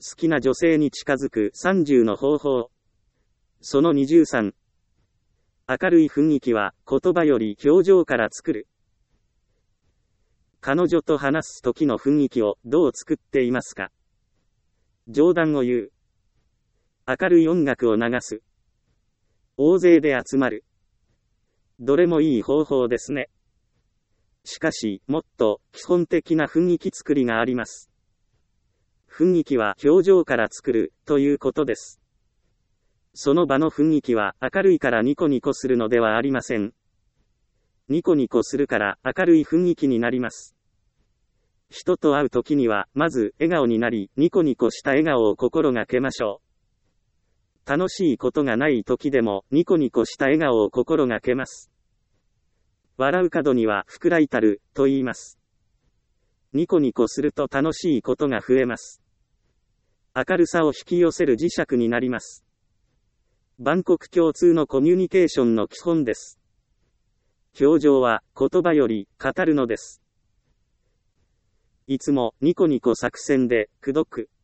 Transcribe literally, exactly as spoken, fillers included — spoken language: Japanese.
好きな女性に近づくさんじゅうの方法。そのにじゅうさん。明るい雰囲気は言葉より表情から作る。彼女と話す時の雰囲気をどう作っていますか？冗談を言う。明るい音楽を流す。大勢で集まる。どれもいい方法ですね。しかし、もっと基本的な雰囲気作りがあります。雰囲気は表情から作るということです。その場の雰囲気は明るいからニコニコするのではありません。ニコニコするから明るい雰囲気になります。人と会うときには、まず笑顔になり、ニコニコした笑顔を心がけましょう。楽しいことがないときでも、ニコニコした笑顔を心がけます。笑う角には福来たる、と言います。ニコニコすると楽しいことが増えます。明るさを引き寄せる磁石になります。万国共通のコミュニケーションの基本です。表情は言葉より語るのです。いつもニコニコ作戦で、くどく。